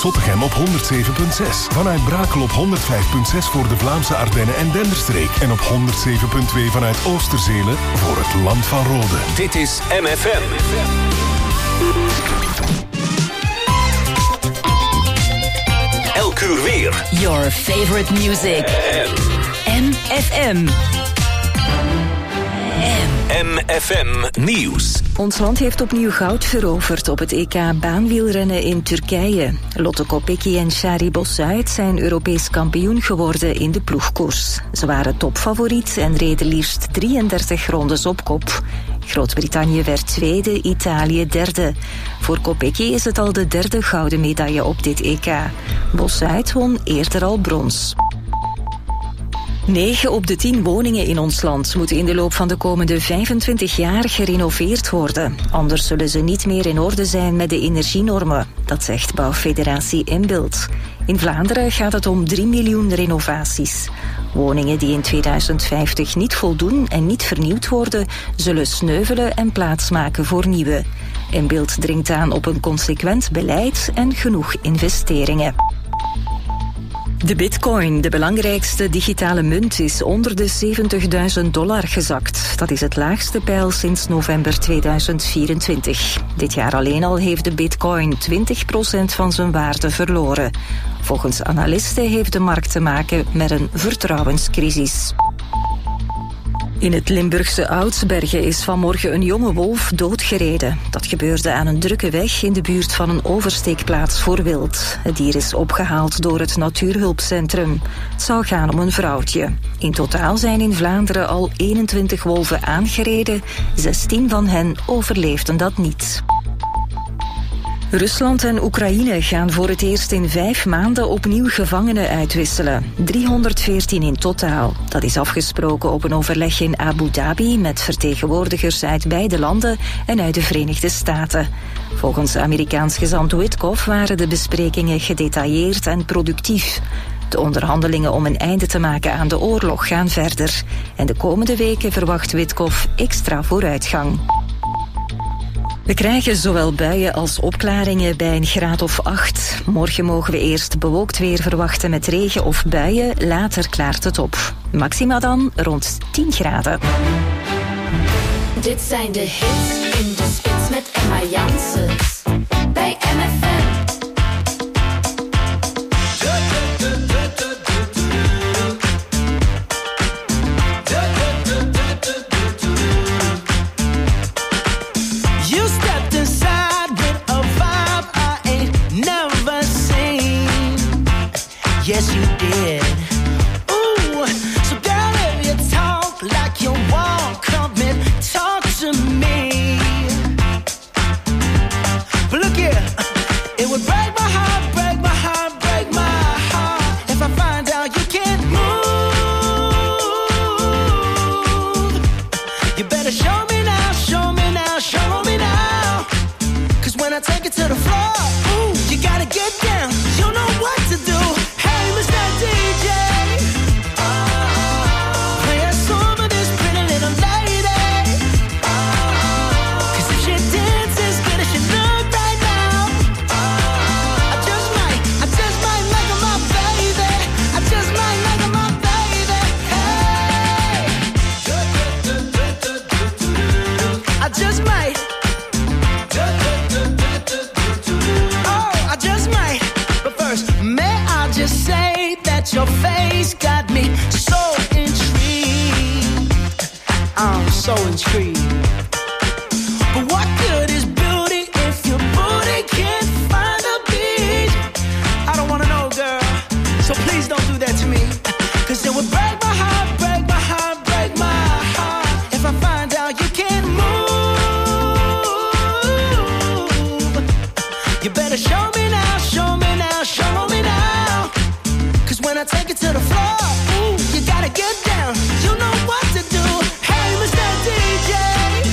Zottegem op 107.6. Vanuit Brakel op 105.6 voor de Vlaamse Ardennen en Denderstreek. En op 107.2 vanuit Oosterzele voor het Land van Rode. Dit is MFM. Elk uur weer. Your favorite music. MFM. MFM Nieuws. Ons land heeft opnieuw goud veroverd op het EK baanwielrennen in Turkije. Lotte Kopecky en Shari Bossuit zijn Europees kampioen geworden in de ploegkoers. Ze waren topfavoriet en reden liefst 33 rondes op kop. Groot-Brittannië werd tweede, Italië derde. Voor Kopecky is het al de derde gouden medaille op dit EK. Bossuit won eerder al brons. 9 op de 10 woningen in ons land moeten in de loop van de komende 25 jaar gerenoveerd worden. Anders zullen ze niet meer in orde zijn met de energienormen. Dat zegt bouwfederatie Inbuild. In Vlaanderen gaat het om 3 miljoen renovaties. Woningen die in 2050 niet voldoen en niet vernieuwd worden, zullen sneuvelen en plaatsmaken voor nieuwe. Inbuild dringt aan op een consequent beleid en genoeg investeringen. De bitcoin, de belangrijkste digitale munt, is onder de $70.000 gezakt. Dat is het laagste peil sinds november 2024. Dit jaar alleen al heeft de bitcoin 20% van zijn waarde verloren. Volgens analisten heeft de markt te maken met een vertrouwenscrisis. In het Limburgse Oudsbergen is vanmorgen een jonge wolf doodgereden. Dat gebeurde aan een drukke weg in de buurt van een oversteekplaats voor wild. Het dier is opgehaald door het Natuurhulpcentrum. Het zou gaan om een vrouwtje. In totaal zijn in Vlaanderen al 21 wolven aangereden. 16 van hen overleefden dat niet. Rusland en Oekraïne gaan voor het eerst in 5 maanden opnieuw gevangenen uitwisselen. 314 in totaal. Dat is afgesproken op een overleg in Abu Dhabi met vertegenwoordigers uit beide landen en uit de Verenigde Staten. Volgens Amerikaans gezant Witkoff waren de besprekingen gedetailleerd en productief. De onderhandelingen om een einde te maken aan de oorlog gaan verder. En de komende weken verwacht Witkoff extra vooruitgang. We krijgen zowel buien als opklaringen bij een graad of 8. Morgen mogen we eerst bewolkt weer verwachten met regen of buien. Later klaart het op. Maxima dan rond 10 graden. Dit zijn de hits in de spits met Emma Janssens. Bij MFM. Yes, you did. Ooh, so girl, if you talk like you walk, come and talk to me. But look here, it would break my heart, break my heart, break my heart if I find out you can't move. You better show me now, show me now, show me now. 'Cause when I take it to the floor, ooh, you gotta get down. You know what to do. DJ, play a song for this pretty little lady. 'Cause if she dances as good as she look right now, I just might make her my baby. I just might make her my baby. Hey, I just might. Oh, I just might. But first, may I just say your face got me so intrigued. I'm so intrigued. But what good is beauty if your booty can't find a beat? I don't wanna know, girl. So please don't do that to me. 'Cause it would break my heart, break my heart, break my heart if I find out you can't move. You better show me now, show me now, show me now. When I take it to the floor, ooh, you gotta get down. You know what to do. Hey, Mr. DJ.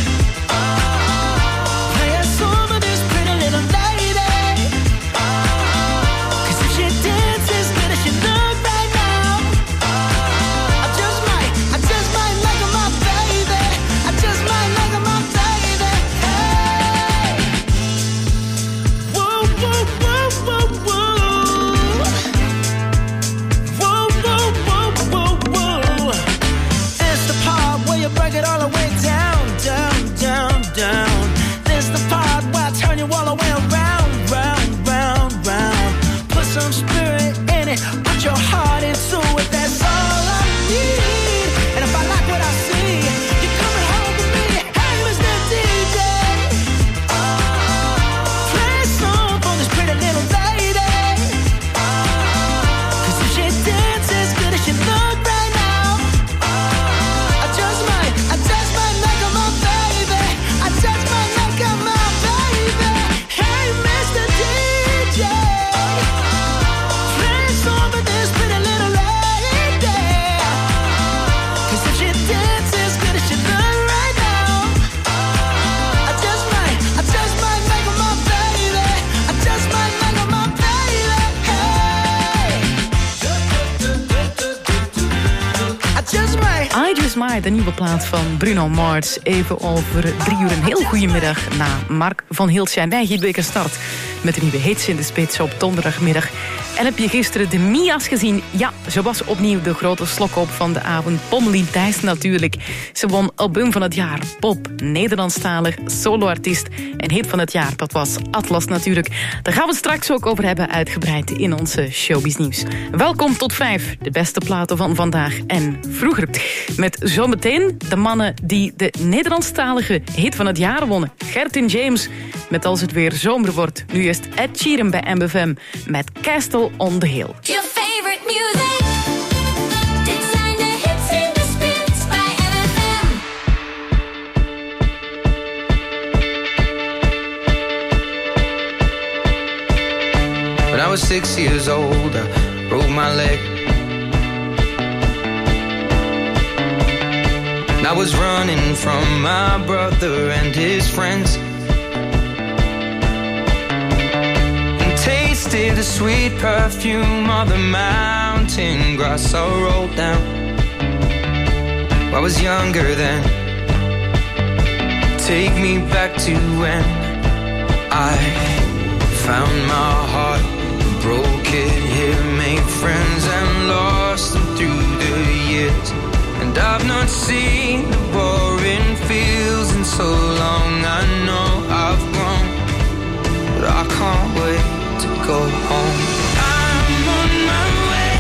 Just My, de nieuwe plaat van Bruno Mars. Even over 3 uur een heel goede middag na Mark van Hiltje. Wij Giedweke start met de nieuwe hits in de spits op donderdagmiddag. En heb je gisteren de Mia's gezien? Ja, ze was opnieuw de grote slokop van de avond. Pommelien Thijs natuurlijk. Ze won album van het jaar, pop, Nederlandstalig, soloartiest. En hit van het jaar, dat was Atlas natuurlijk. Daar gaan we het straks ook over hebben, uitgebreid in onze Showbiz Nieuws. Welkom tot 5, de beste platen van vandaag en vroeger. Met zometeen de mannen die de Nederlandstalige hit van het jaar wonnen. Gert en James met Als het weer zomer wordt. Nu is het Ed Sheeran bij MFM met Castle on the Hill. Your favorite music. Dit zijn de hits in de spits bij MFM. When I was 6 years old, I broke my leg. And I was running from my brother and his friends. Tasted the sweet perfume of the mountain grass I rolled down. I was younger then. Take me back to when I found my heart, broke it here, made friends and lost them through the years. And I've not seen the boring fields in so long. I know I've grown, but I can't wait to go home. I'm on my way,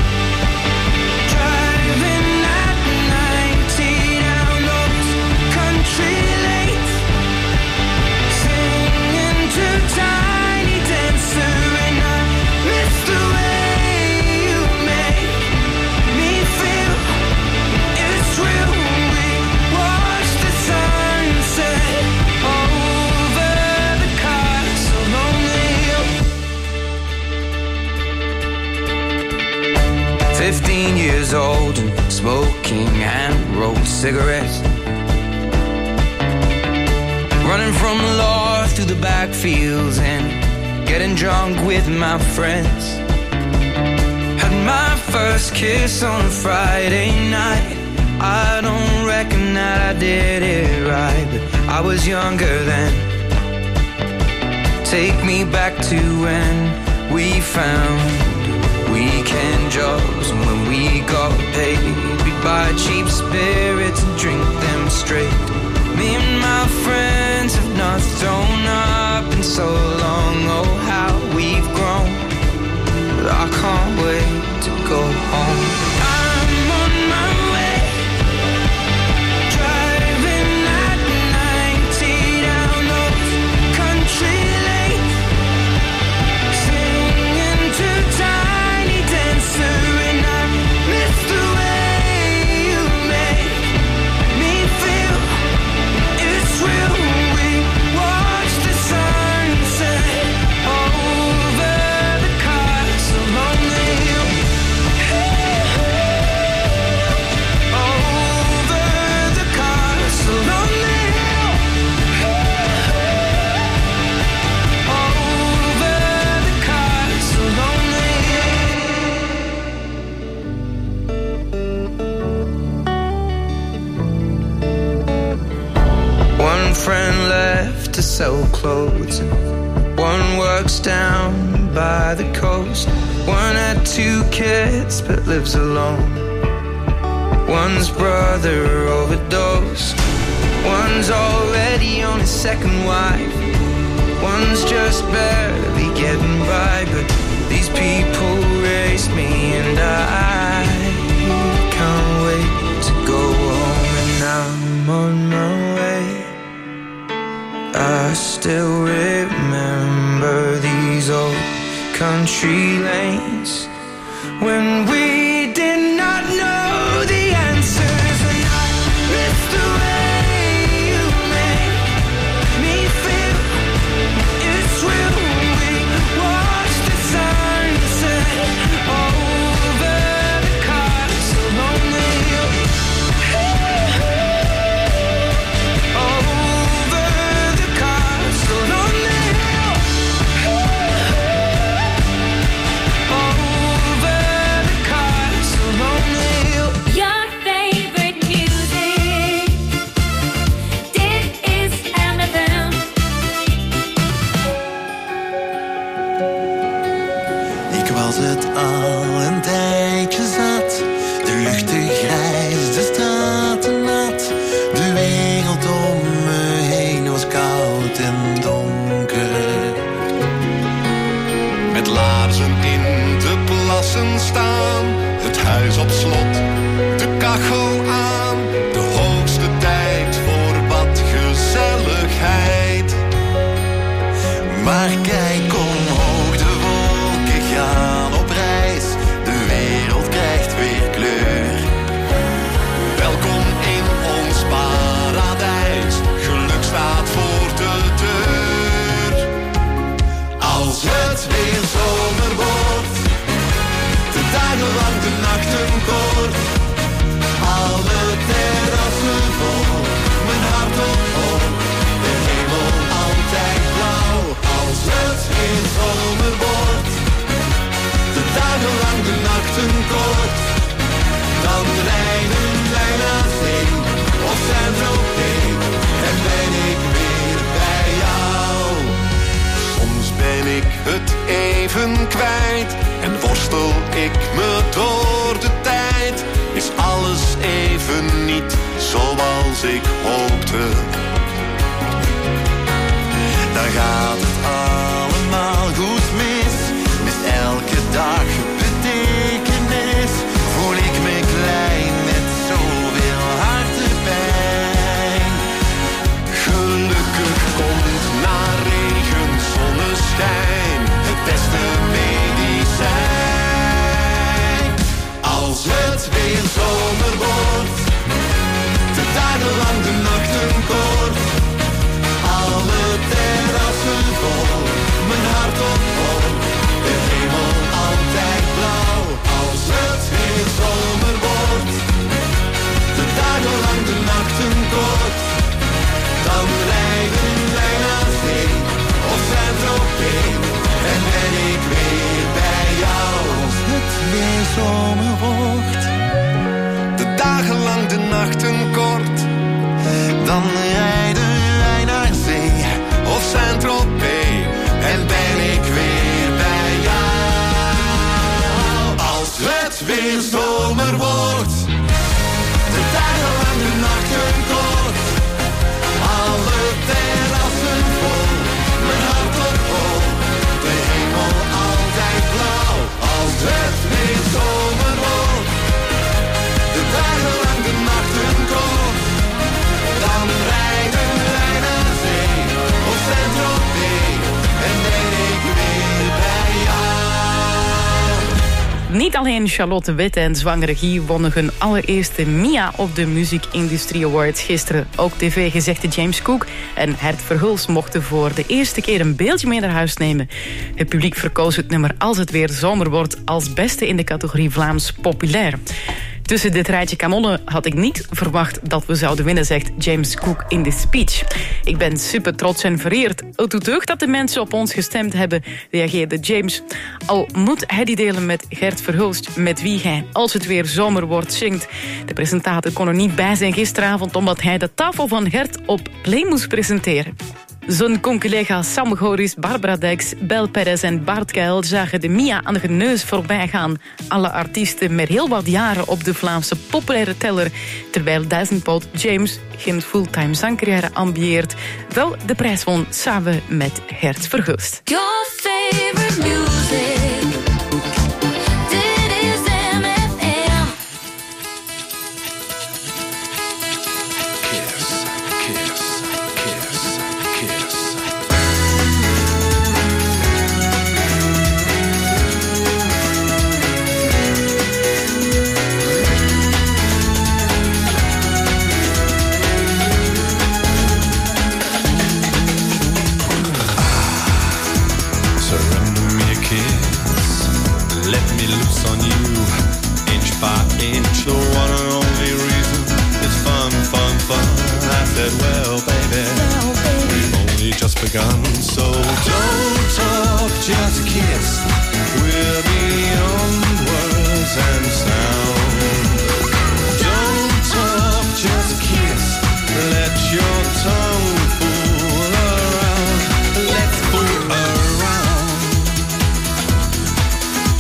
driving at 90 down those country lanes, singing to Tiny Dancer, and I miss the way you make me feel. It's real. We watch the sunset over the castle on the hill. 15 years old and smoking hand-rolled cigarettes, running from the law through the backfields and getting drunk with my friends. Had my first kiss on a Friday night. I don't reckon that I did it right, but I was younger then. Take me back to when we found weekend jobs, and when we got paid, we'd buy cheap spirits and drink them straight. Me and my friends have not thrown up in so long. Oh, how we've grown, but I can't wait to go home. I'm on my way, driving at 90 down those country lanes, singing to Tiny Dancer, and I miss the way you make me feel. It's real. We watch the sunset over the castle on the hill. Over the castle on the hill. Over the castle on the hill. One friend left to sell clothes, and one works down by the coast. One had 2 kids but lives alone. One's brother overdosed. One's already on his second wife. One's just barely getting by, but these people raised me, and I can't wait to go home. And I'm on my way. I still remember these old country lanes when we did not know the answers, and I miss the way you make me feel. It's real. We watch the sunset over the castle on the hill. Over the castle on the hill. Over the castle Ik was het al een tijdje zat. De lucht te grijs, de straten nat. De wereld om me heen was koud en donker. Met laarzen in de plassen staan. Het huis op slot, de kachel aan. De hoogste tijd voor wat gezelligheid. Maar kijk omhoog, de wolken gaan op reis. De wereld krijgt weer kleur. Welkom in ons paradijs. Geluk staat voor de deur. Als het weer zomer wordt, de dagen lang, de nachten kort. Alle terrassen vol, mijn hart op hoog. De hemel altijd blauw. Als het weer zomer wordt, de dagen lang, de nachten kort. Dan rijden wij naar zee, of Saint-Tropez, en ben ik weer bij jou. Soms ben ik het even kwijt, en worstel ik me door de tijd. Is alles even niet zoals ik hoopte. Dan gaat het allemaal goed mis. Mist elke dag betekenis. Voel ik me klein met zoveel hartepijn. Gelukkig komt na regen zonneschijn het beste medicijn. Als het weer zomer wordt, de dagen lang, de nachten kort. Alle terrassen vol, mijn hart op hoog. De hemel altijd blauw. Als het weer zomer wordt, de dagen lang, de nachten kort. Dan rijden wij naar zee, of Saint-Tropez, en ben ik weer bij jou. Als het weer zomer wordt, de dagen lang, de nachten kort. Dan rijden wij naar zee, of Saint-Tropez, en ben ik weer bij jou. Als het weer zomer wordt, de dagen lang, de nachten kort. Alle terrassen vol, mijn hart op hoog. De hemel altijd blauw. Als het weer zomer wordt, de dagen lang, de nachten kort. Dan rijden wij naar zee, of Saint-Tropez, en ben ik weer bij jou. Niet alleen Charlotte Witte en zwangere Guy wonnen hun allereerste Mia op de Music Industry Awards gisteren. Ook tv-gezegde James Cook en Gert Verhulst mochten voor de eerste keer een beeldje mee naar huis nemen. Het publiek verkoos het nummer Als het weer zomer wordt als beste in de categorie Vlaams populair. Tussen dit rijtje kamonnen had ik niet verwacht dat we zouden winnen, zegt James Cook in de speech. Ik ben super trots en vereerd. Het doet deugd dat de mensen op ons gestemd hebben, reageerde James. Al moet hij die delen met Gert Verhulst, met wie hij Als het weer zomer wordt zingt. De presentator kon er niet bij zijn gisteravond, omdat hij de tafel van Gert op Play moest presenteren. Zijn conculega Sam Goris, Barbara Dex, Bel Perez en Bart Keil zagen de Mia aan de neus voorbij gaan. Alle artiesten met heel wat jaren op de Vlaamse populaire teller. Terwijl duizendpoot James geen fulltime zangcarrière ambieert, wel de prijs won samen met Gert Verhulst. Your favorite music. Dit is MFM. Kiss, kiss, kiss, kiss. Surrender me a kiss. Let me loose on you, inch by inch. The one and only reason is fun, fun, fun. I said, well, baby, we've only just begun. So don't talk, just kiss. We're beyond words and sound. Don't talk, just kiss. Let your tongue fool around. Let's fool around.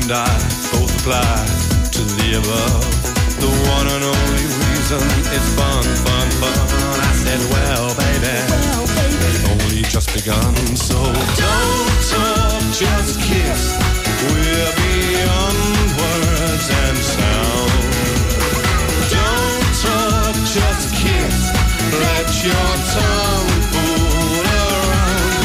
and I both apply to the above. The one and only reason is fun, fun, fun. I said, well, baby, it's only just begun. So don't talk, just kiss. We're beyond words and sound. Don't talk, just kiss. Let your tongue fool around.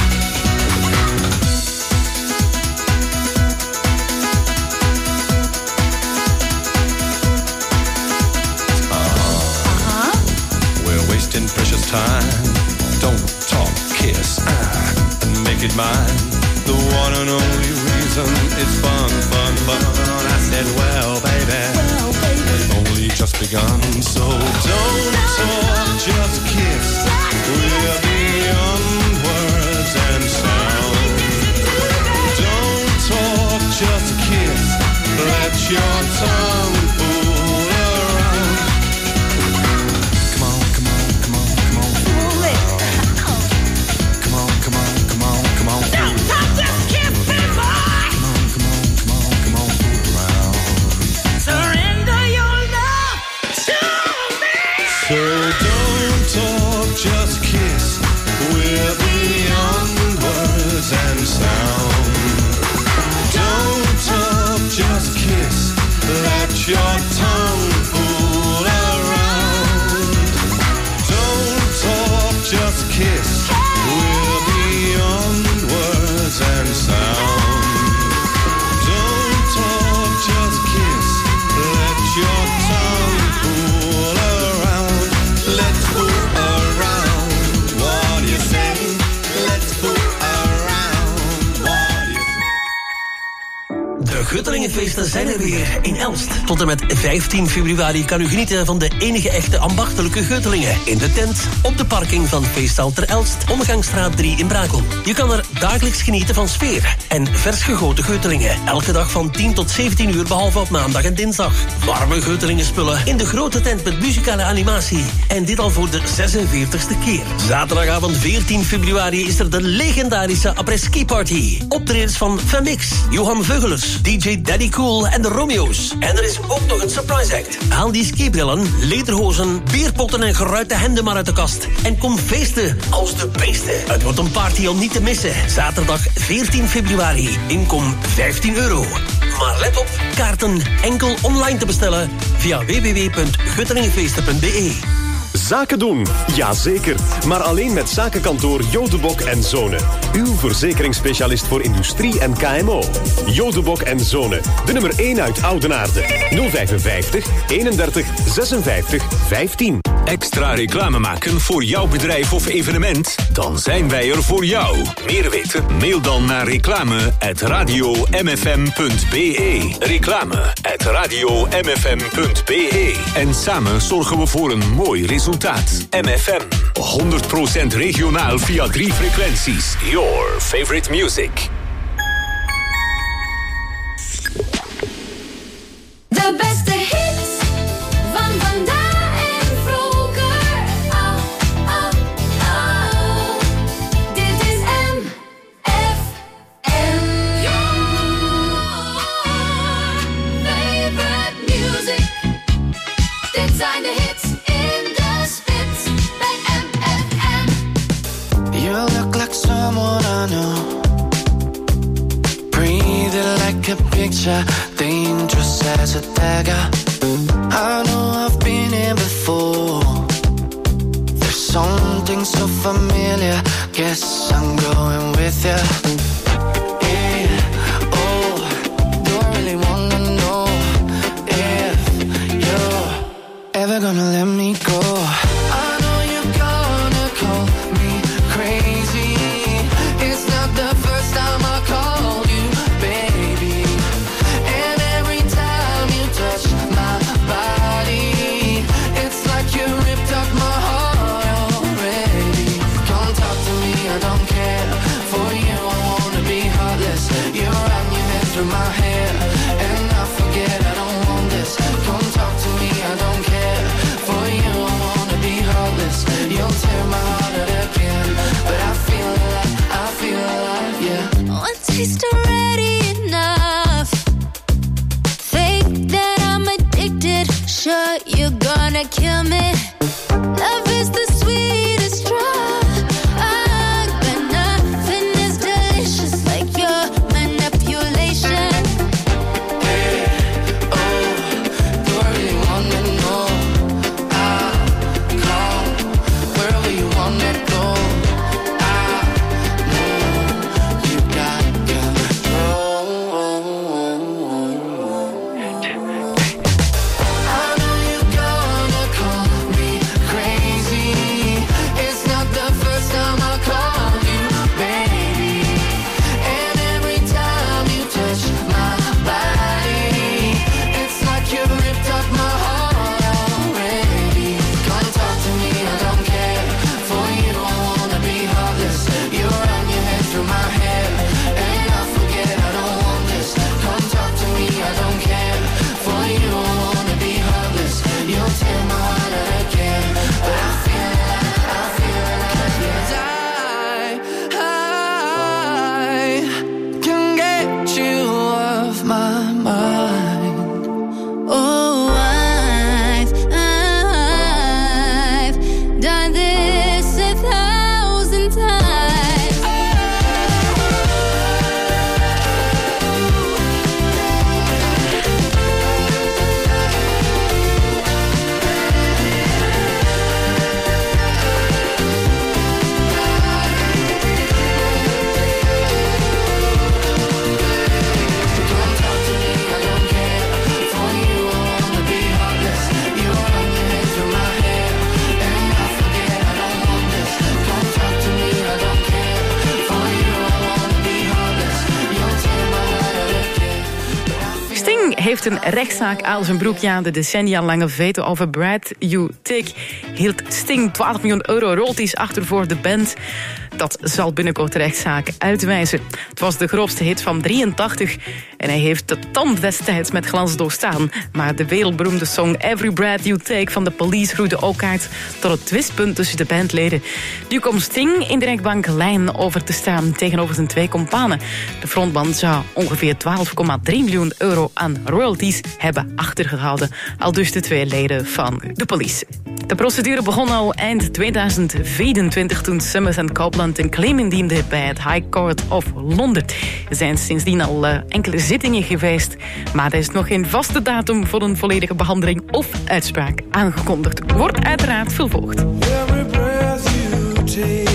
We're wasting precious time. Don't talk, kiss, and make it mine. The one and only reason is fun, fun, fun. I said, well, baby, it's only just begun. So don't talk, just kiss. We're beyond words and sound. Don't talk, just kiss. Let your tongue fool around. Come on, come on, come on, come on, fool around. Come on, come on, come on, come on, fool around. So don't talk, just kiss. We're beyond words and sound. Don't talk, just kiss. Let your tongue fool around. Don't talk, just kiss. We're beyond words and sound. Don't talk, just kiss. Let your tongue fool around. Let's fool around. What do you say? Let's fool around. What do you say? De Guttelingenfeesten zijn er weer in Elst. Tot en met 15 februari kan u genieten van de enige echte ambachtelijke Guttelingen. In de tent, op de parking van Feestzaal ter Elst, Omgangsstraat 3 in Brakel. Je kan er dagelijks genieten van sfeer en vers gegoten Guttelingen. Elke dag van 10 tot 17 uur, behalve op maandag en dinsdag. Warme Guttelingenspullen in de grote tent met muzikale animatie. En dit al voor de 46e keer. Zaterdagavond 14 februari is er de legendarische après-ski party. Optredens van Femix, Johan Veugelers, DJ Daddy Cool en de Romeo's. En er is ook nog een surprise act. Haal die skibrillen, lederhozen, bierpotten en geruite hemden maar uit de kast. En kom feesten als de beesten. Het wordt een party om niet te missen. Zaterdag 14 februari. Inkom €15. Maar let op, kaarten enkel online te bestellen via www.guttelingenfeesten.be. Zaken doen, jazeker. Maar alleen met zakenkantoor Jodebok en Zonen. Uw verzekeringsspecialist voor industrie en KMO. Jodebok en Zonen. De nummer 1 uit Oudenaarde. 055 31 56 15. Extra reclame maken voor jouw bedrijf of evenement? Dan zijn wij er voor jou. Meer weten? Mail dan naar reclame@radiomfm.be. Reclame@radiomfm.be. En samen zorgen we voor een mooi resultaat. MFM. 100% regionaal via 3 frequenties. Your favorite music. De beste hits van vandaag en vroeger. Oh, oh, oh. Dit is MFM. Your favorite music. Dit zijn de hits in de spits bij MFM. You look like someone I know. Breathing like a picture, dangerous as a dagger. I know I've been here before. There's something so familiar. Guess I'm going with you. Yeah, oh, do I really wanna know if you're ever gonna let me go? I know you're gonna call me crazy. It's not the first time I called you baby. And every time you touch my body, it's like you ripped up my heart already. Come talk to me, I don't care. For you I won't heeft een rechtszaak aan zijn broek. Ja, de decennia-lange veto over Brad You Take hield Sting 12 miljoen euro royalties achter voor de band. Dat zal binnenkort de rechtszaak uitwijzen. Het was de grootste hit van 83 en hij heeft de tand destijds met glans doorstaan. Maar de wereldberoemde song Every Breath You Take van de Police groeide ook uit tot het twistpunt tussen de bandleden. Nu komt Sting in de rechtbank lijn over te staan tegenover zijn 2 kompanen. De frontman zou ongeveer 12,3 miljoen euro aan royalties hebben achtergehouden. Al dus de 2 leden van de Police. De procedure begon al eind 2024 toen Summers en Copeland een claim indiende bij het High Court of Londen. Er zijn sindsdien al enkele zittingen geweest, maar er is nog geen vaste datum voor een volledige behandeling of uitspraak aangekondigd. Wordt uiteraard vervolgd. Every breath you take.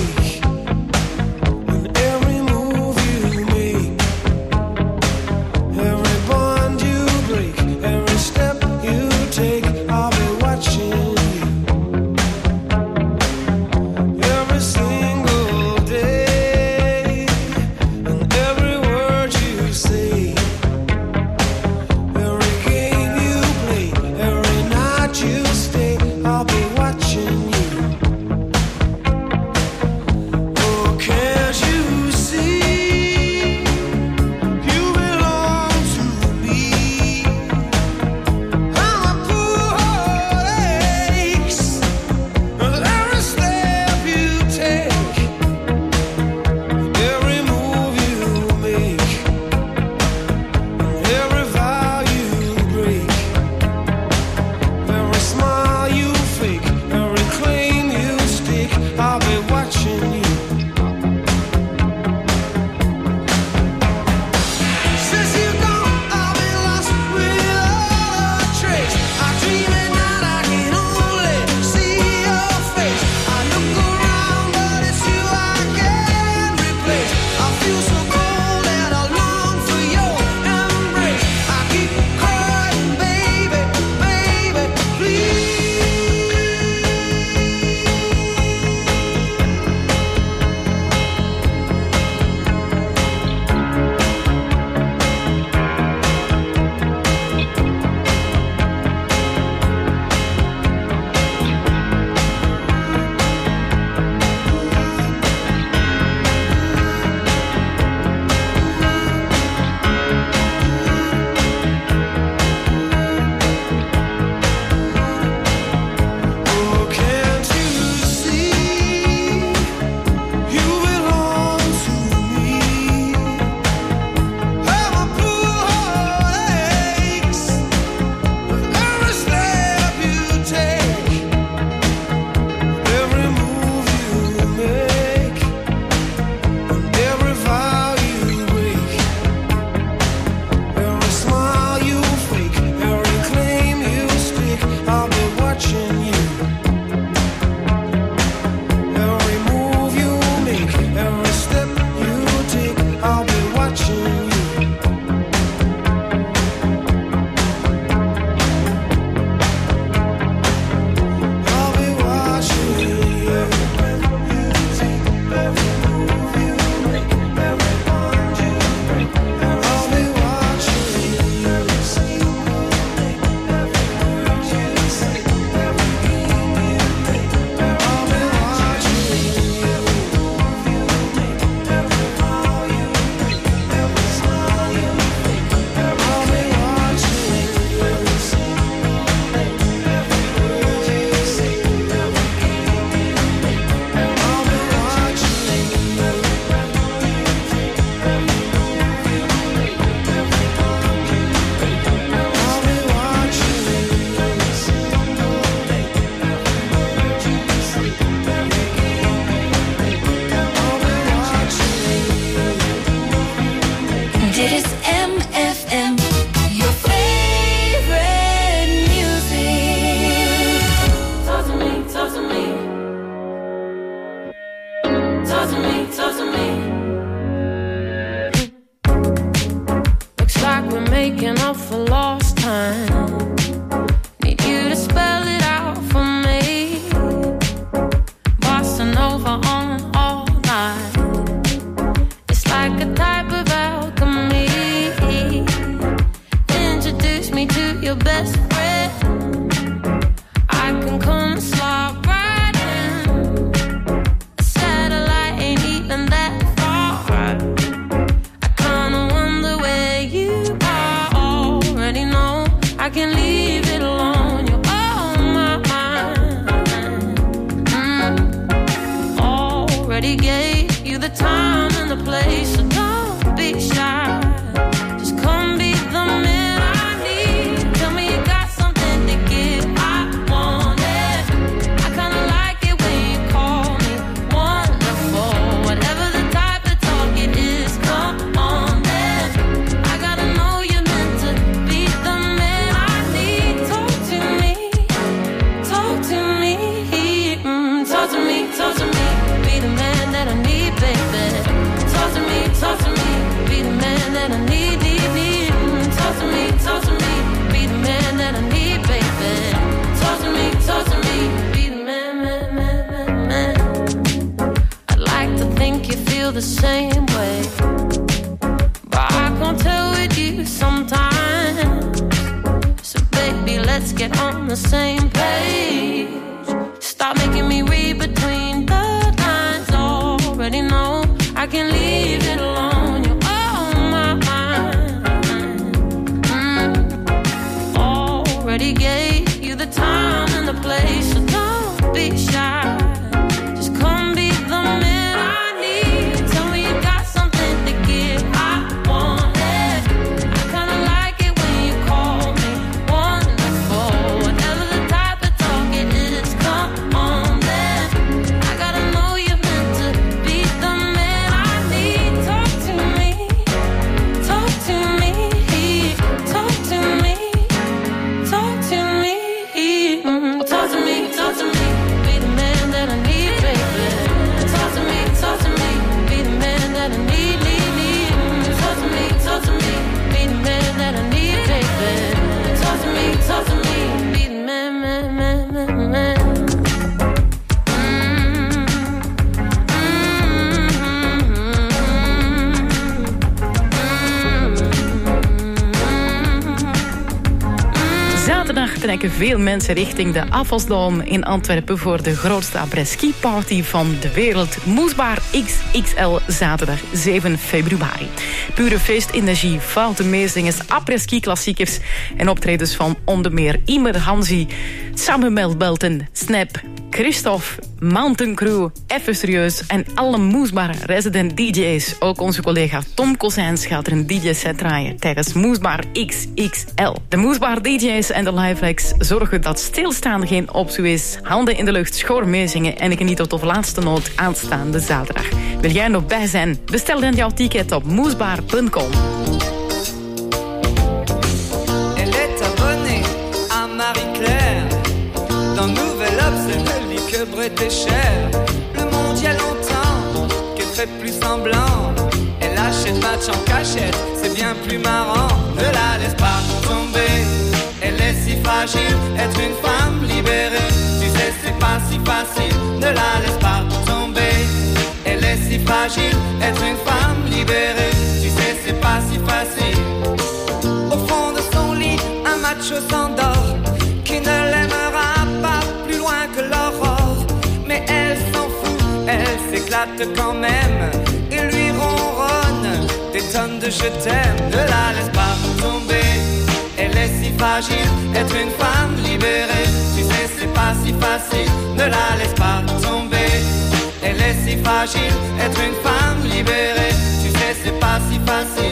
already gave you the time and the place, so don't be shy. Just come be the man I need. Tell me you got something to give, I want it. I kinda like it when you call me wonderful. Whatever the type of talk it is, come on then. I gotta know you're meant to be the man I need. Talk to me, talk to me, talk to me, talk to me. Be the man that I need, baby. Talk to me, be the man that I need, need. Talk to me, be the man that I need, baby. Talk to me, be the man, man. I'd like to think you feel the same way, but I can't tell with you sometimes. So baby, let's get on the same page. Stop making me read between the lines. Already know I can leave it alone. You're on my mind. Already gave you the time and the place, so don't be shy. Just come be the man I need. Tell me you got something to give, I want it. I kinda like it when you call me wonderful. Whatever the type of talk it is, come on then. I gotta know you're meant to be the man I need. Talk to me, talk to me, talk to me, talk to me, talk to me, talk to me. Be the man that I need, baby. Talk to me, be the man that I need, need. Talk to me, be the man that I need, baby. Talk to me, be the man, man. Zaterdag trekken veel mensen richting de Afvalsdome in Antwerpen voor de grootste après-ski party van de wereld. Moesbaar XXL, zaterdag 7 februari. Pure feestenergie, foute meezingers, après-ski klassiekers en optredens van onder meer Imer Hansi, Samuel Belton, Snap, Christophe, Mountain Crew, Even Serieus en alle Moesbaar resident DJ's. Ook onze collega Tom Kozijns gaat er een DJ-set draaien tijdens Moesbaar XXL. De Moesbaar DJ's en de live-acts zorgen dat stilstaan geen optie is. Handen in de lucht, schoor meezingen en geniet tot op laatste noot aanstaande zaterdag. Wil jij nog bij zijn? Bestel dan jouw ticket op moesbaar.com. Elle est abonnée à Marie-Claire. Dans Nouvel Obs, elle ne lit que Brett et Cher. Le monde y a longtemps qu'elle fait plus semblant. Elle achète match en cachette, c'est bien plus marrant. Ne la laisse pas tomber, elle est si fragile. Être une femme libérée, tu sais c'est pas si facile. Ne la laisse pas tomber, elle est si fragile. Être une femme libérée, tu sais c'est pas si facile. Au fond de son lit, un macho s'endort, qui ne l'aimera pas plus loin que l'aurore. Mais elle s'en fout, elle s'éclate quand même et lui ronronne des tonnes de je t'aime. Ne la laisse pas tomber, elle est si fragile. Être une femme libérée, tu sais c'est pas si facile. Ne la laisse pas tomber, elle est si fragile. Être une femme libérée, tu sais c'est pas si facile.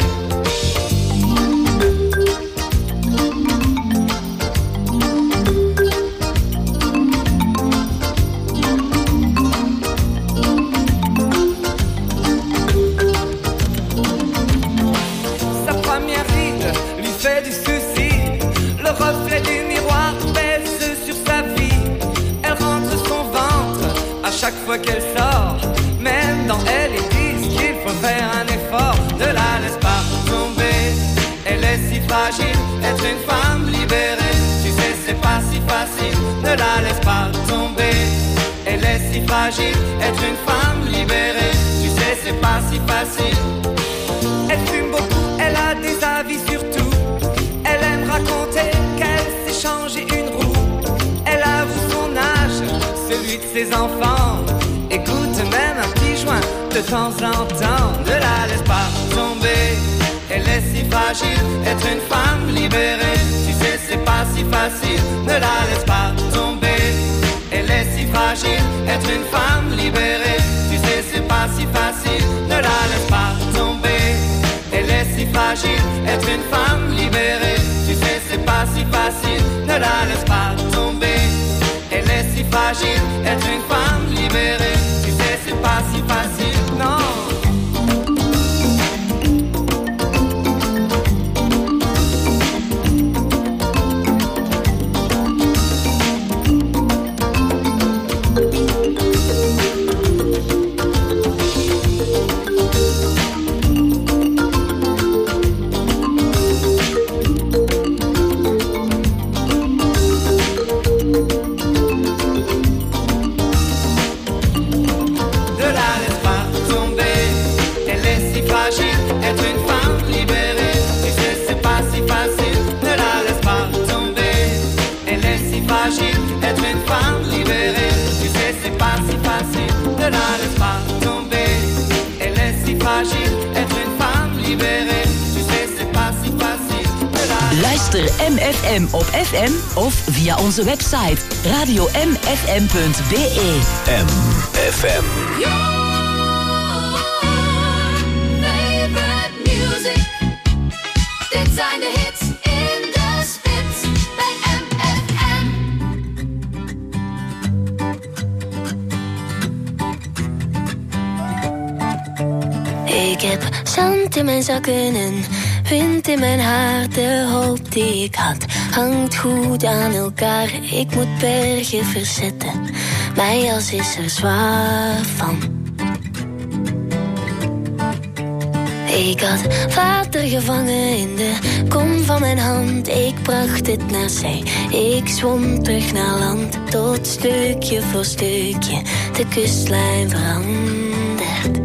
Du souci, le reflet du miroir pèse sur sa vie. Elle rentre son ventre à chaque fois qu'elle sort. Même dans elle, ils disent qu'il faut faire un effort. Ne la laisse pas tomber, elle est si fragile. Être une femme libérée, tu sais c'est pas si facile. Ne la laisse pas tomber, elle est si fragile. Être une femme libérée, tu sais c'est pas si facile. Elle fume beaucoup, elle a des avis sur tout. Elle aime raconter qu'elle s'est changé une roue. Elle avoue son âge, celui de ses enfants. Écoute même un petit joint de temps en temps. Ne la laisse pas tomber, elle est si fragile. Être une femme libérée, tu sais c'est pas si facile. Ne la laisse pas tomber, elle est si fragile. Être une femme libérée, tu sais c'est fragile, être une femme libérée. Tu sais, c'est pas si facile, ne la laisse pas tomber. Elle est si fragile, être une femme libérée. Tu sais, c'est pas si facile, non. Luister MFM op FM of via onze website radiomfm.be. MFM. Favorite music. Dit zijn de hits in de spits bij MFM. Ik heb zand in mijn zakken en wind in mijn haar. De hoop die ik had hangt goed aan elkaar. Ik moet bergen verzetten, mijn jas is er zwaar van. Ik had water gevangen in de kom van mijn hand. Ik bracht het naar zee, ik zwom terug naar land. Tot stukje voor stukje de kustlijn verandert.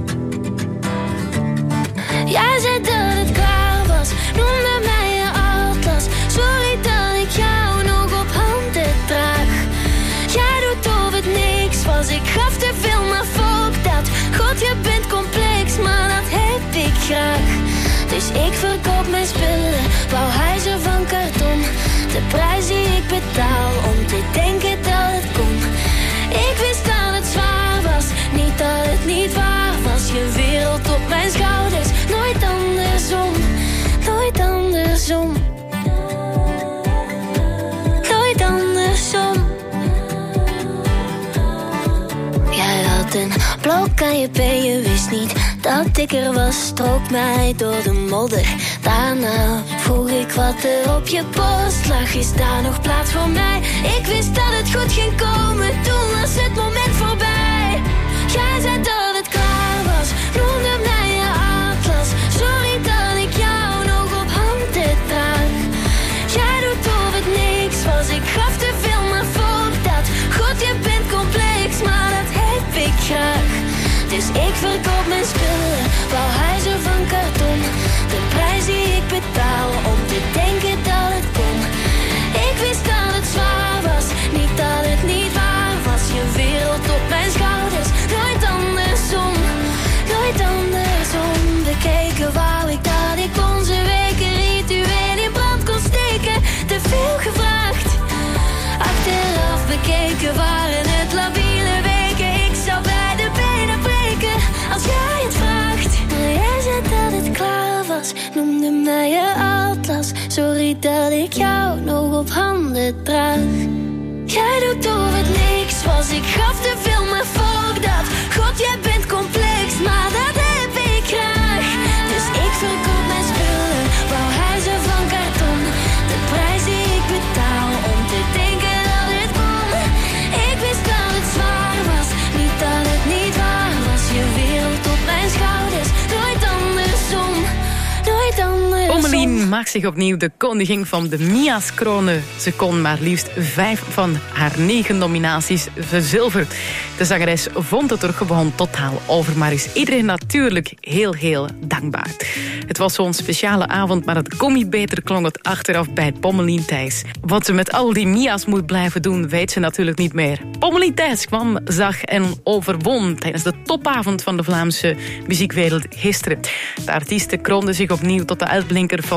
Jij zei dat het klaar was, noemde mij je atlas. Sorry dat ik jou nog op handen draag. Jij doet of het niks was, ik gaf te veel, maar fuck dat. God, je bent complex, maar dat heb ik graag. Dus ik verkoop mijn spullen, wou huizen van karton. De prijs die ik betaal om te denken dat het kon. Ik wist dat het zwaar was, niet dat het niet waar was. Je wereld op mijn schouders, nooit andersom, nooit andersom. Nooit andersom. Jij had een blok aan je been, je wist niet dat ik er was. Strook mij door de modder, daarna vroeg ik wat er op je borst lag. Is daar nog plaats voor mij? Ik wist dat het goed ging komen, toen was het moment voorbij. Jij zei dat het klaar was, noemde mij je atlas. Sorry dat ik jou nog op handen draag. Jij doet of het niks was, ik gaf te veel, maar fuck dat. God, je bent complex, maar dat heb ik graag. Dus ik verkoop mijn spullen, wou huizen van karton. De prijs die ik betaal om te denken dat het kon. Ik wist dat het zwaar was, niet dat het niet waar was. Je wereld op mijn schouders, nooit andersom, nooit andersom. Bekeken wou ik dat ik onze weken ritueel in brand kon steken. Te veel gevraagd, achteraf bekeken waren het labiele weken. Ik zou bij de benen breken als jij het vraagt. Maar jij zei dat het klaar was, noemde mij je atlas. Sorry dat ik jou nog op handen draag. Jij doet of het niks was, ik gaf te veel, maar fuck dat. God, jij bent complex, maar dat heb ik graag. Dus ik verkoop mijn spullen, wou huizen van karton. De prijs die ik betaal om te denken dat het kon. Ik wist dat het zwaar was, niet dat het niet waar was. Je wereld op mijn schouders, nooit andersom, nooit andersom. Pommelien maakt zich opnieuw de koningin van de Mia's kronen. Ze kon maar liefst 5 van haar 9 nominaties verzilveren. De zangeres vond het er gewoon totaal over, maar is iedereen natuurlijk heel, heel dankbaar. Het was zo'n speciale avond, maar het kon niet beter, klonk het achteraf bij Pommelien Thijs. Wat ze met al die Mia's moet blijven doen, weet ze natuurlijk niet meer. Pommelien Thijs kwam, zag en overwon tijdens de topavond van de Vlaamse muziekwereld gisteren. De artiesten kroonden zich opnieuw tot de uitblinker van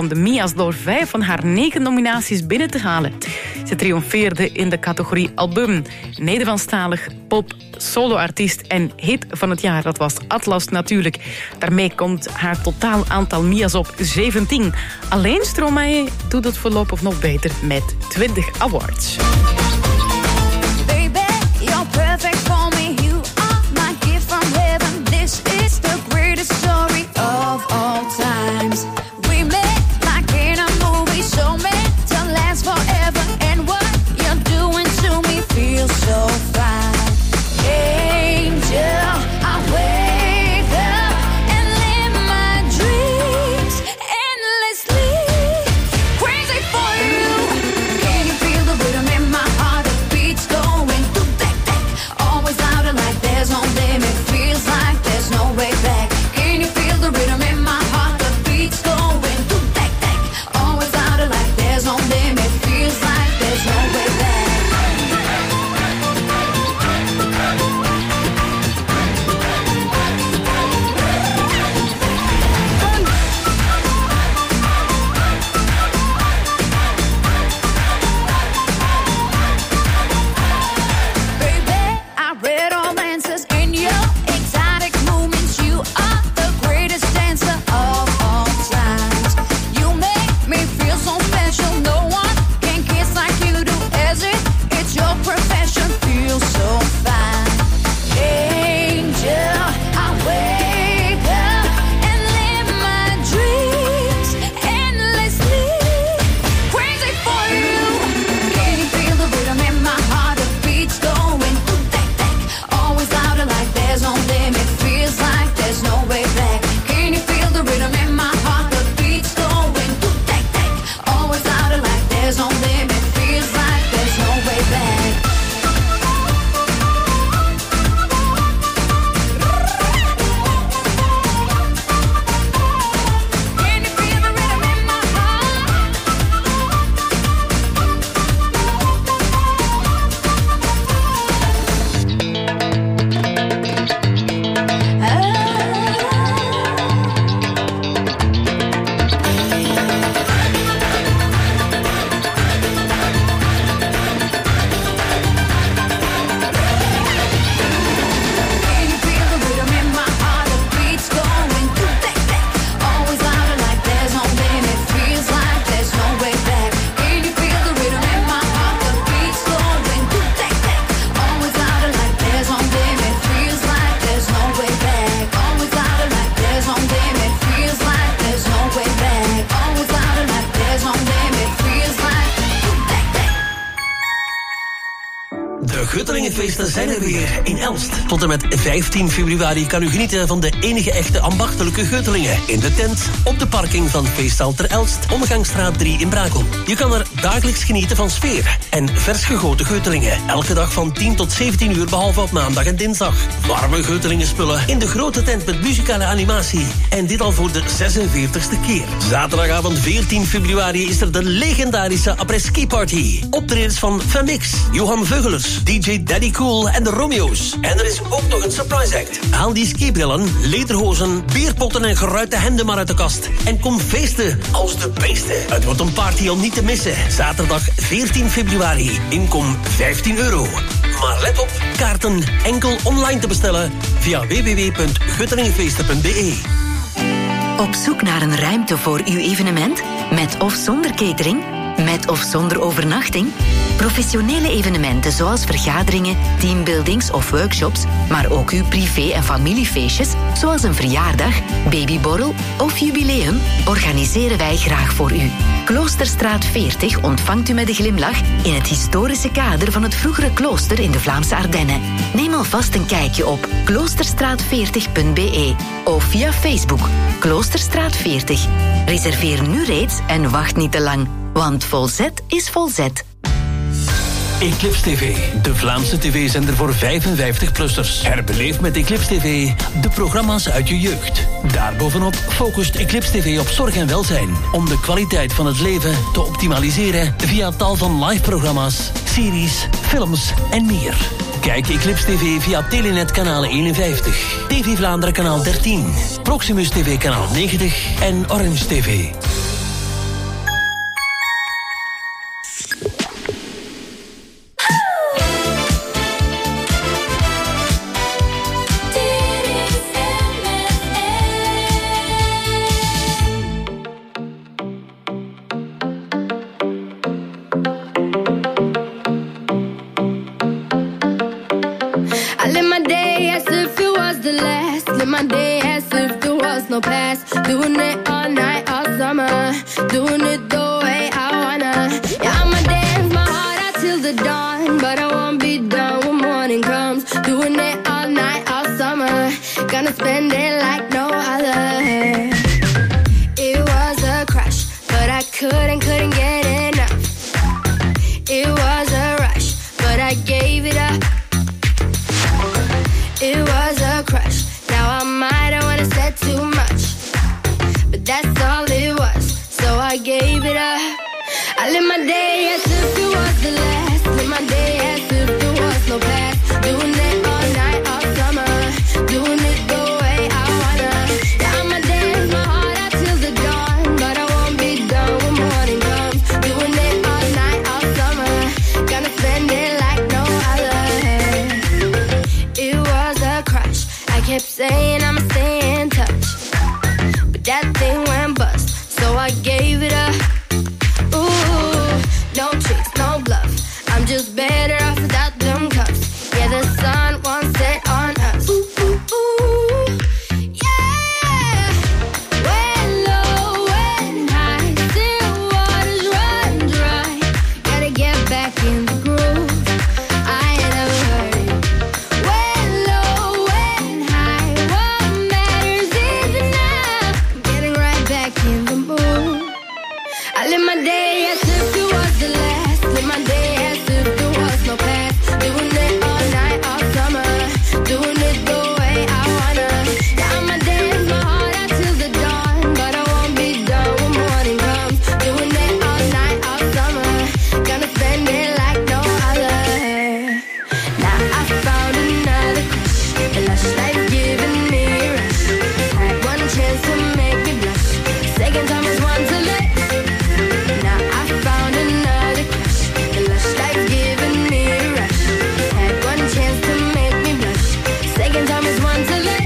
van de Mia's door 5 van haar 9 nominaties binnen te halen. Ze triomfeerde in de categorie album, Nederlandstalig, pop, soloartiest en hit van het jaar. Dat was Atlas natuurlijk. Daarmee komt haar totaal aantal Mia's op 17. Alleen Stromae doet het voorlopig nog beter met 20 awards. Baby, you're perfect for me. You are my gift from heaven. This is the greatest story of all times. We met like in a movie, so meant to last forever. And what you're doing to me feels so fine. Angel, I wake up and live my dreams endlessly. Crazy for you. Can you feel the rhythm in my heart? The beats going through that. Always louder like there's no limit. Feels like there's no way back. Can you feel the rhythm in my heart? The beats going through that. Always louder like there's no limit. Feels like there's no way back. Guttelingenfeesten zijn er weer in Elst. Tot en met 15 februari kan u genieten van de enige echte ambachtelijke Guttelingen. In de tent, op de parking van Feesthal ter Elst, Omgangsstraat 3 in Brakel. Je kan er dagelijks genieten van sfeer en vers gegoten Guttelingen. Elke dag van 10 tot 17 uur, behalve op maandag en dinsdag. Warme Guttelingenspullen in de grote tent met muzikale animatie. En dit al voor de 46e keer. Zaterdagavond 14 februari is er de legendarische après-ski party. Optredens van Femix, Johan Veugelers, DJ Daddy Cool en de Romeo's. En er is ook nog een surprise act. Haal die skibrillen, lederhozen, bierpotten en geruite hemden maar uit de kast. En kom feesten als de beesten. Het wordt een party om niet te missen. Zaterdag 14 februari. Inkom €15. Maar let op, kaarten enkel online te bestellen via www.guttelingenfeesten.be. Op zoek naar een ruimte voor uw evenement? Met of zonder catering? Met of zonder overnachting? Professionele evenementen zoals vergaderingen, teambuildings of workshops, maar ook uw privé- en familiefeestjes, zoals een verjaardag, babyborrel of jubileum, organiseren wij graag voor u. Kloosterstraat 40 ontvangt u met een glimlach in het historische kader van het vroegere klooster in de Vlaamse Ardennen. Neem alvast een kijkje op kloosterstraat40.be of via Facebook Kloosterstraat 40. Reserveer nu reeds en wacht niet te lang, want Volzet is volzet. Eclipse TV, de Vlaamse tv-zender voor 55-plussers. Herbeleef met Eclipse TV de programma's uit je jeugd. Daarbovenop focust Eclipse TV op zorg en welzijn, om de kwaliteit van het leven te optimaliseren via tal van live-programma's, series, films en meer. Kijk Eclipse TV via Telenet kanaal 51, TV Vlaanderen kanaal 13, Proximus TV kanaal 90 en Orange TV. my day as if it was the last. Live my day as if there was no past. Doing it all night, all summer. Doing it the way I wanna. Yeah, I'ma dance my heart out till the dawn, but I won't be done when morning comes. Doing it all night, all summer. Gonna spend it like no other. It was a crush, but I couldn't get enough. It was a rush, but I gave it up. It was a crush. Now I might have wanna said too much, but that's all it was. So I gave it up. I live my day as if it was the last. Live my day as if there was no past. Doing it all night, all summer. Doing it the way I wanna. Yeah, I'ma dance my heart out till the dawn, but I won't be done when morning comes. Doing it all night, all summer. Gonna spend it like no other. It was a crush. I kept saying I'ma stay in touch, but that thing went bust, so I gave it up. Ooh, no tricks, no bluff. I'm just better off without them cuffs. Yeah, the sun won't set on us. Ooh, ooh, ooh, yeah. When low, when high, still waters run dry. Gotta get back in the groove. I ain't never heard it. When low, when high, what matters is enough. I'm getting right back in the mood. I live my day as if it was the last. Live my day as if there was no past. Doing it all night, all summer. Doing it the way I wanna. Yeah, I'ma dance my heart out till the dawn, but I won't be done when morning comes. Doing it all night, all summer. Gonna spend it like no other. Now I found another crush. The lush life giving me a rush. Had one chance to make me blush. Second time is one to let. Now I found another crush. The lush life giving me a rush. Had one chance to make me blush. Second time is one to let.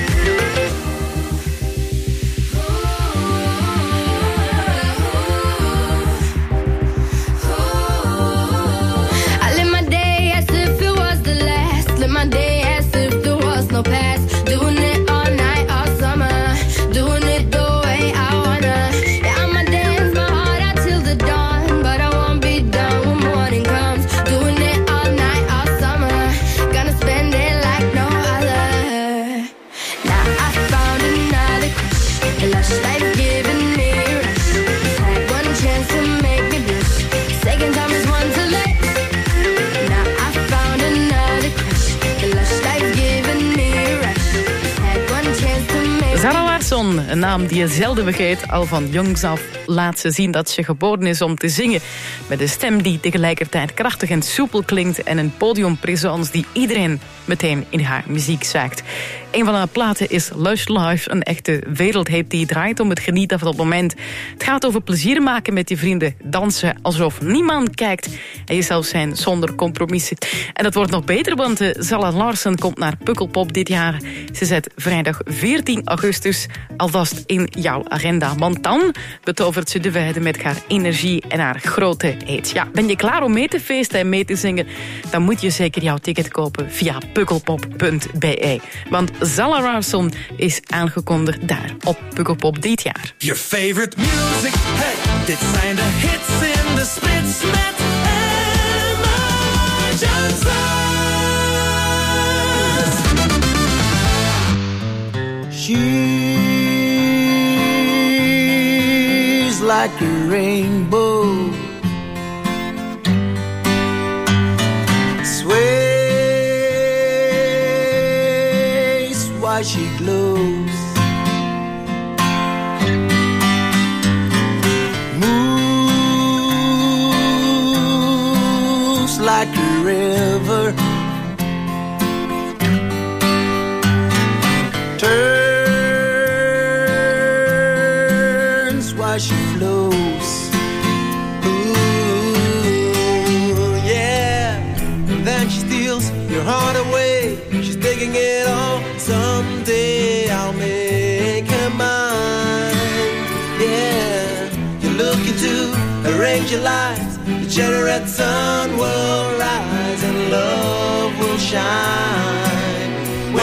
I live my day as if it was the last. Live my day as if there was no past. Doing it all night, all summer. Doing it the way I wanna. Yeah, I'ma dance my heart out till the dawn, but I won't be done when morning comes. Doing it all night, all summer. Gonna spend it like no other. Now I found another crush. A lush life giving me a rush. Had one chance to make me blush. Second time is one to let. Now I found another crush. The lush life giving me a rush. Had one chance to make me Zara Larsson, een naam die je zelden vergeet. Al van jongs af laat ze zien dat ze geboren is om te zingen. Met een stem die tegelijkertijd krachtig en soepel klinkt. En een podiumpresence die iedereen meteen in haar muziek zuigt. Een van haar platen is Lush Life, een echte wereldhit die draait om het genieten van het moment. Het gaat over plezier maken met je vrienden, dansen alsof niemand kijkt en jezelf zijn zonder compromissen. En dat wordt nog beter, want Zara Larsson komt naar Pukkelpop dit jaar. Ze zet vrijdag 14 augustus alvast in jouw agenda, want dan betovert ze de weide met haar energie en haar grote hits. Ja, ben je klaar om mee te feesten en mee te zingen? Dan moet je zeker jouw ticket kopen via pukkelpop.be. Want Zara Larsson is aangekondigd daar op Pukkelpop dit jaar. Your favorite music, hey, dit zijn de hits in de spits met Emma Johnson. She's like a rainbow, sways while she glows, moves like a river, turns while she flows. Ooh, yeah. And then she steals your heart away. She's taking it all. Someday I'll make her mine. Yeah. You're looking to arrange your lives. The generate sun will rise and love will shine.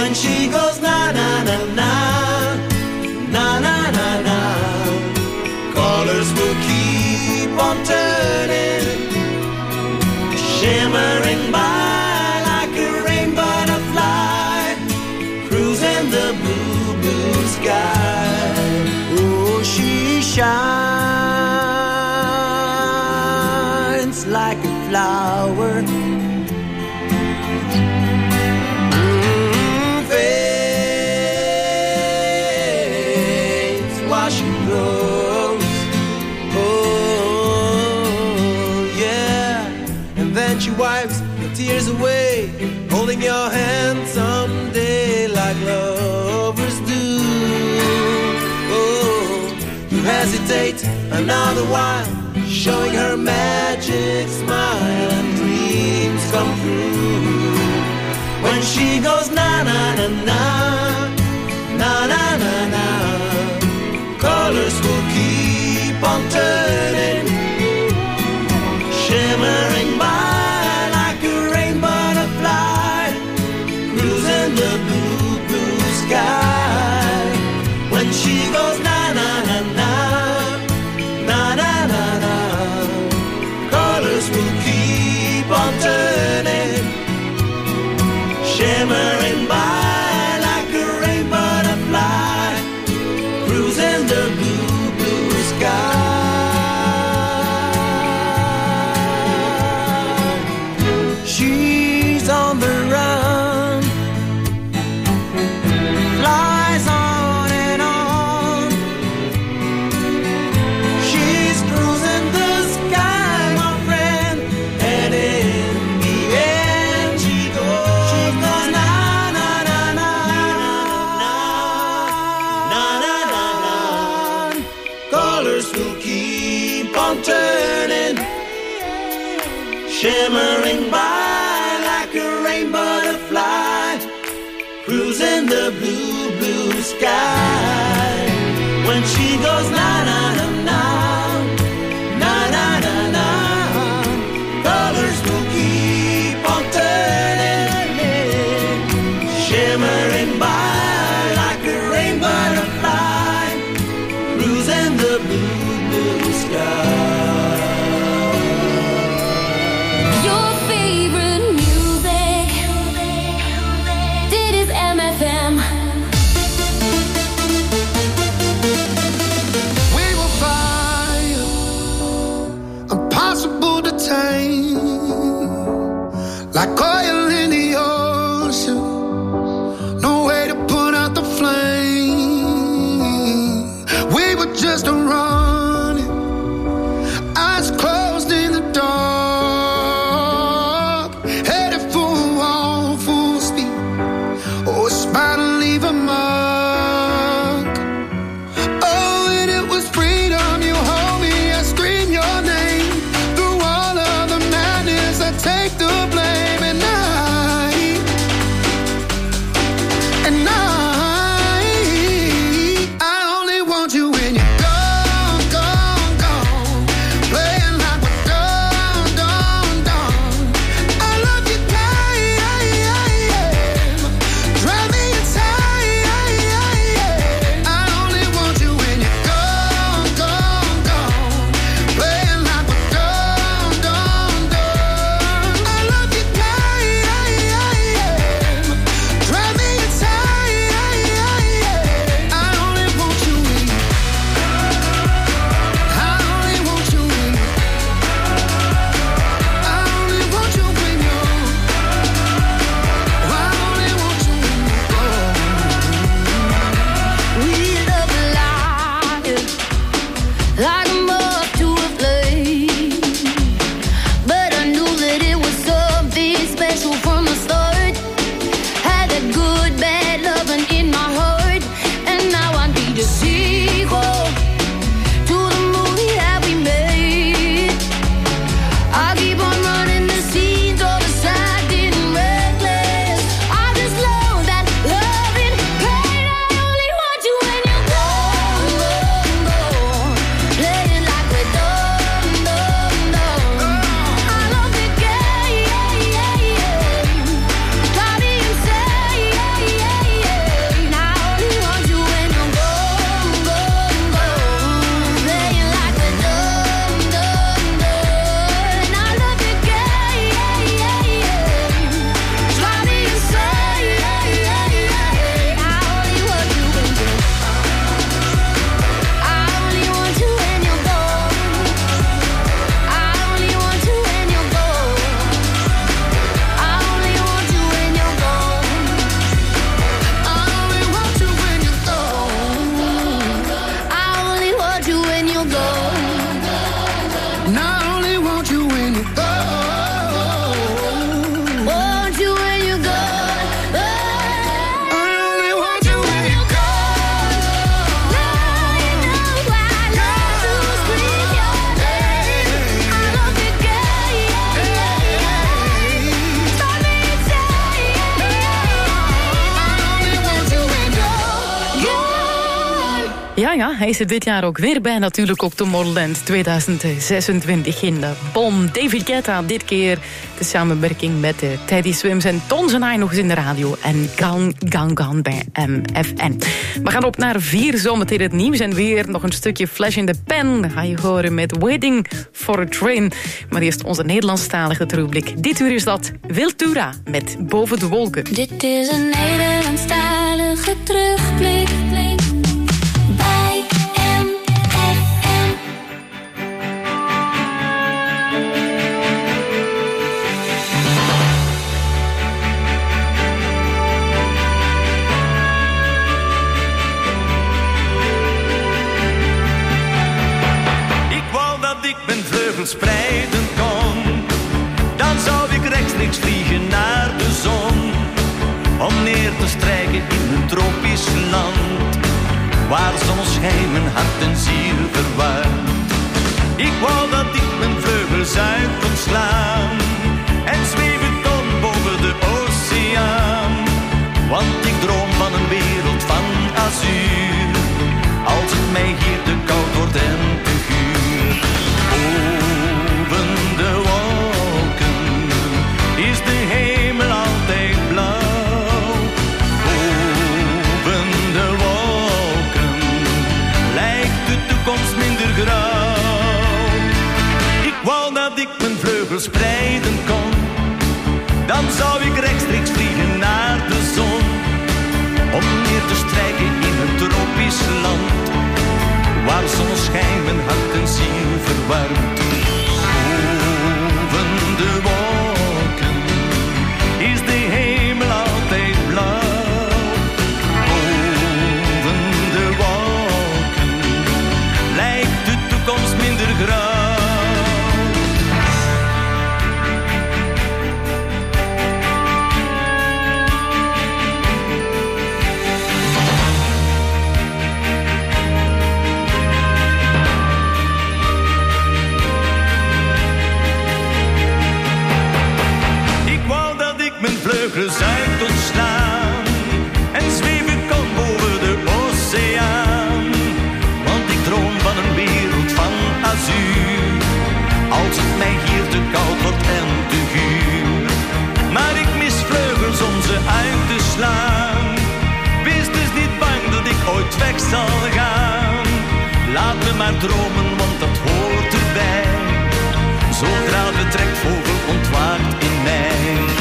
When she goes na na na na, na na na na, colors will keep on turning, shimmering by like a rainbow butterfly, cruising the blue, blue sky. Oh, she shines like a flower, fades while she grows. Oh, yeah. And then she wipes the tears away, holding your hand someday like lovers do. Oh, you hesitate another while, showing her magic smile and dreams come true. When she goes na na na na, na na na na, colors will keep on turning, shimmering by like a rainbow butterfly, cruising the blue, blue sky. When she goes na na na na, na na na na, colors will keep on turning, shimmering by like a rainbow butterfly, cruising the blue, blue sky. She's on the run, flies on and on. She's cruising the sky, my friend, and in the end she goes na na na na, na na na na. Colors will keep on turning, shimmering by like a rainbow butterfly, cruising the blue, blue sky. When she goes na na na na, na na na na, colors will keep on turning, shimmering by like a rainbow butterfly, cruising the blue, blue sky. Your favorite music. Dit is MFM. We will fire, impossible to tame, like oil in the ocean. No way to put out the flame. We were just running, eyes closed in the dark, headed for a wall, full speed. Oh, it's bound to leave a mark. Oh, and it was freedom. You hold me, I scream your name. Through all of the madness, I take the blame. And I only want you when you're gone, gone, gone. Playing like we're done, done, done. I love you, time. Drive me inside. Ja, hij is er dit jaar ook weer bij. Natuurlijk ook Tomorrowland 2026 in de Bonn. David Guetta, dit keer de samenwerking met Teddy Swims en Tons en I nog eens in de radio. En Gang bij MFN. We gaan op naar 4 zometeen het nieuws. En weer nog een stukje Flash in the Pen. Dan ga je horen met Waiting for a Train. Maar eerst onze Nederlandstalige rubriek. Dit uur is dat Wiltura met Boven de Wolken. Dit is een Nederlandstalige terugblik. Bij MFM. Ik wou dat ik mijn vleugels spreiden kon. Dan zou ik rechtstreeks vliegen naar de zon. Om neer te strijken in een tropisch land. Waar zonneschijn mijn hart en ziel verwarmt. Ik wou dat ik mijn vleugels uit kon slaan. En zweven kon boven de oceaan. Want ik droom van een wereld van azuur. Als het mij hier te koud wordt en te guur. Boven de wolken is de hemel altijd blauw. Boven de wolken lijkt de toekomst minder grauw. Ik wou dat ik mijn vleugels spreiden kon. Dan zou ik rechtstreeks vliegen naar de zon. Om neer te strijken in een tropisch land. Waar zonneschijn mijn hart en ziel verwarmt. Boven de wolken is de hemel altijd blauw. Boven de wolken lijkt de toekomst minder grauw. Vleugels uit ontslaan en zweven kon boven de oceaan. Want ik droom van een wereld van azuur. Als het mij hier te koud wordt en te guur. Maar ik mis vleugels om ze uit te slaan. Wees dus niet bang dat ik ooit weg zal gaan. Laat me maar dromen, want dat hoort erbij. Zodra de trekvogel ontwaakt in mij.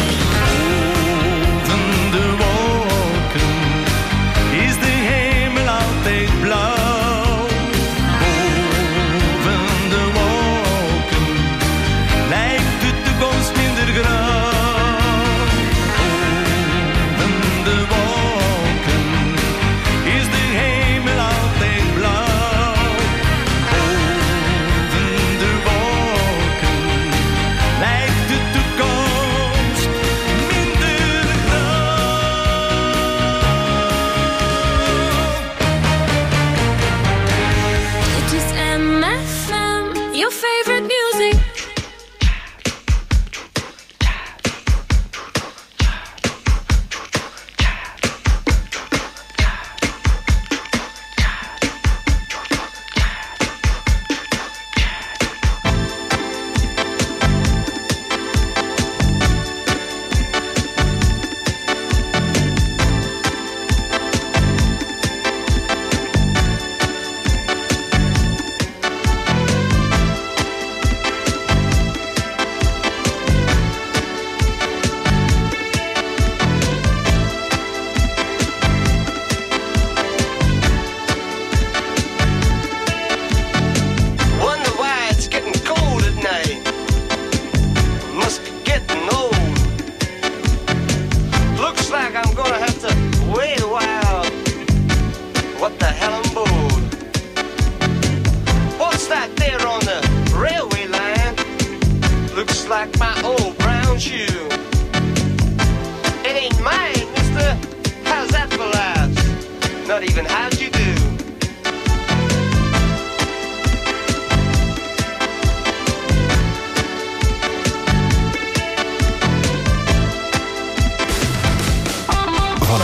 De wolken is de hemel altijd blauw. Boven de wolken lijkt de toekomst minder grauw. Boven de wolken is de hemel altijd blauw. Boven de wolken lijkt de toekomst minder grauw. MFM, your favorite music. Wonder why it's getting cold at night. Must be getting old. Looks like I'm gonna have to wait a while. What the hell I'm bored. What's that there on the railway line? Looks like my old brown shoe. It ain't mine, mister. How's that for laughs? Not even how'd you